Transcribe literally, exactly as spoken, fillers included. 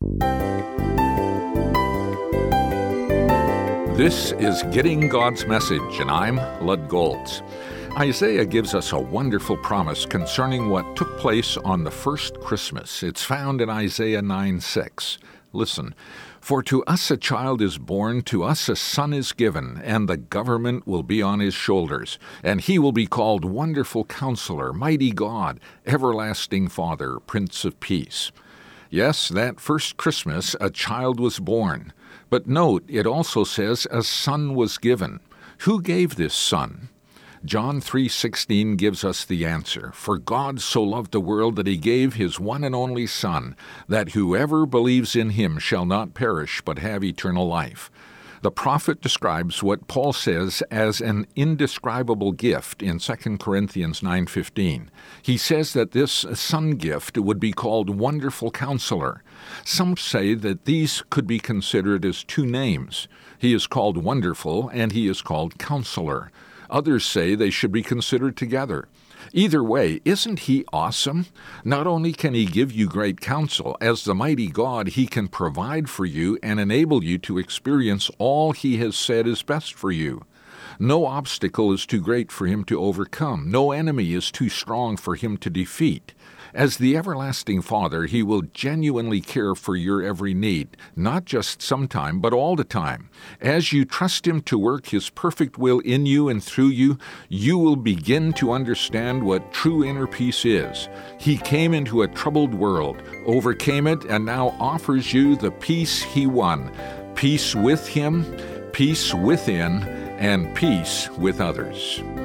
This is Getting God's Message, and I'm Lud Golds. Isaiah gives us a wonderful promise concerning what took place on the first Christmas. It's found in Isaiah nine six. Listen, "For to us a child is born, to us a son is given, and the government will be on his shoulders. And he will be called Wonderful Counselor, Mighty God, Everlasting Father, Prince of Peace." Yes, that first Christmas a child was born. But note, it also says a son was given. Who gave this son? John three sixteen gives us the answer. "For God so loved the world that he gave his one and only Son, that whoever believes in him shall not perish but have eternal life." The prophet describes what Paul says as an indescribable gift in Second Corinthians nine fifteen. He says that this son gift would be called Wonderful Counselor. Some say that these could be considered as two names. He is called Wonderful and he is called Counselor. Others say they should be considered together. Either way, isn't he awesome? Not only can he give you great counsel, as the mighty God, he can provide for you and enable you to experience all he has said is best for you. No obstacle is too great for him to overcome. No enemy is too strong for him to defeat. As the everlasting Father, he will genuinely care for your every need, not just sometime, but all the time. As you trust him to work his perfect will in you and through you, you will begin to understand what true inner peace is. He came into a troubled world, overcame it, and now offers you the peace he won. Peace with him, peace within, and peace with others.